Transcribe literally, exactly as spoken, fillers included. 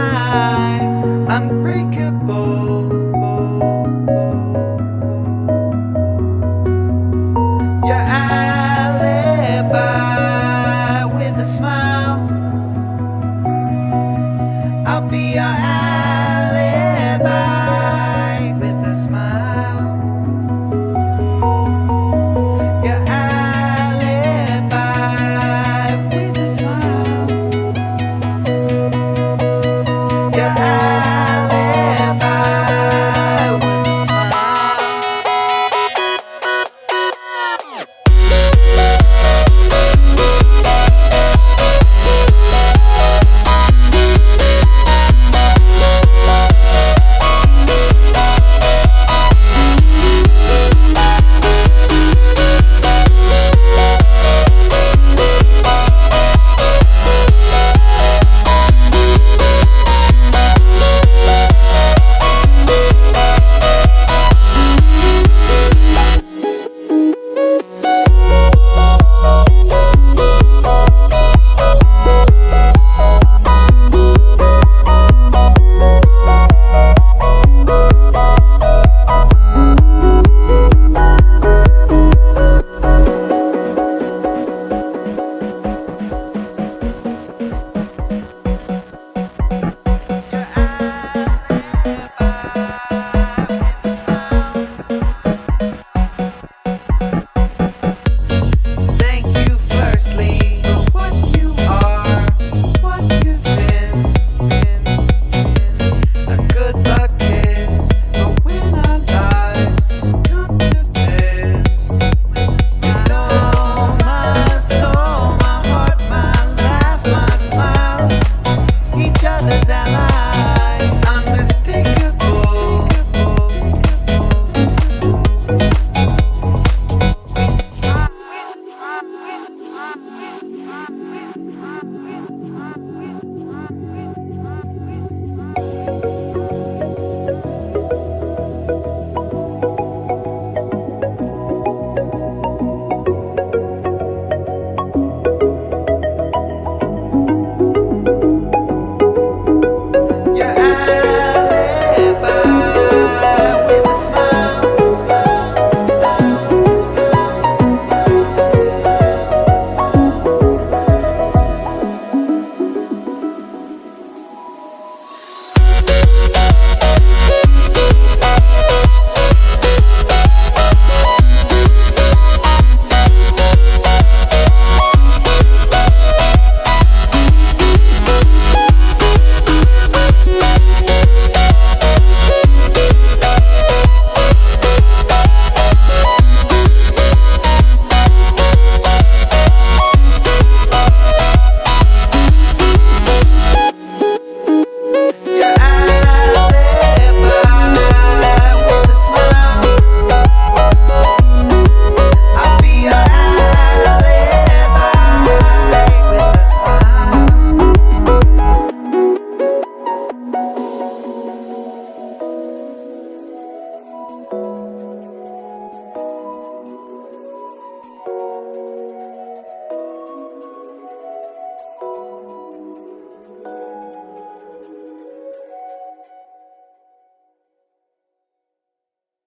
alive, unbreakable. Your alibi with a smile. I'll be your alibi with a smile. Your alibi with a smile. Your alibi with a smile. Thank you firstly for what you are, what you've been. A good luck kiss for when our lives come to this. You know my soul, my heart, my laugh, my smile, each other's allies.